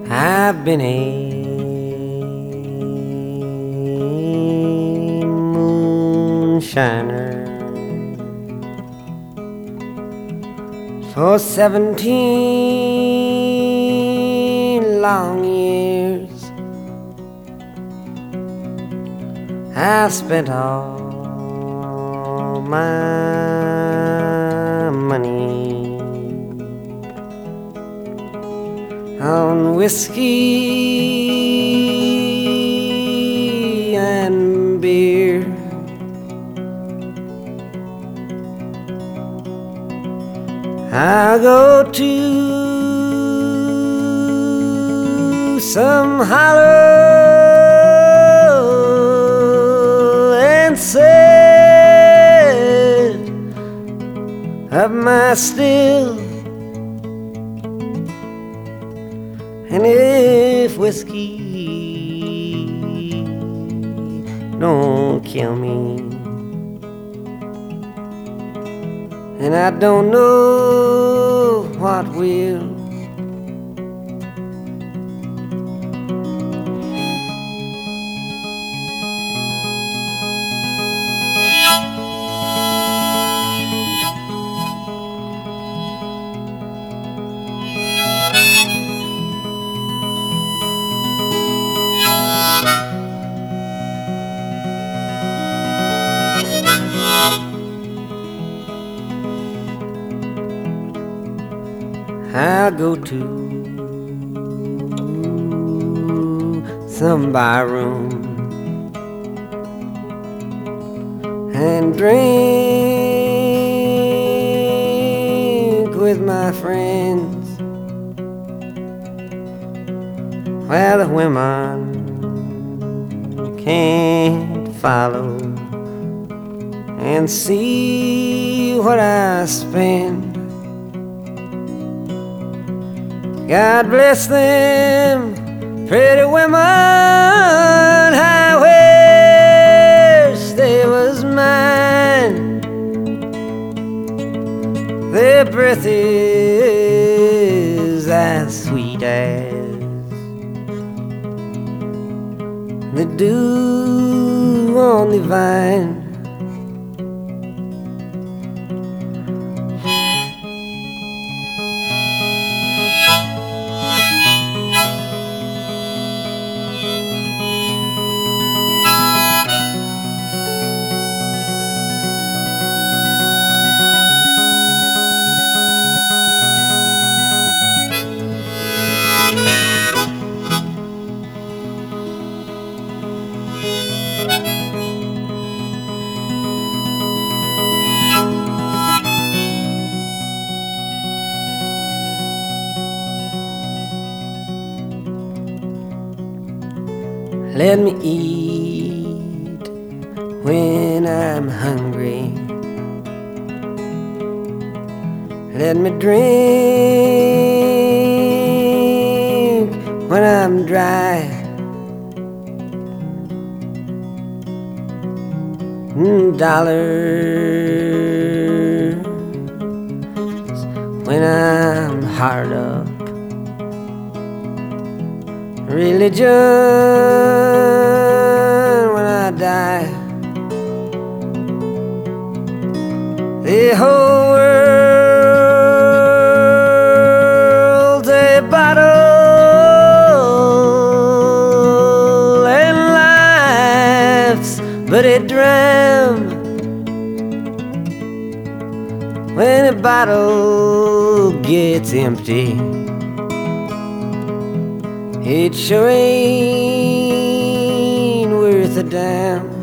I've been a moonshiner for 17 long years. I've spent all my money on whiskey and beer. I go to some hollow and set up my still. And if whiskey don't kill me, and I don't know what will. I go to some bar room and drink with my friends. Well, the women can't follow and see what I spend. God bless them, pretty women. I wish they was mine. Their breath is as sweet as the dew on the vine. Let me eat when I'm hungry. Let me drink when I'm dry. Dollars when I'm hard up. Religion when I die. The whole world's a bottle and life's but a dram. When a bottle gets empty, it sure ain't worth a damn.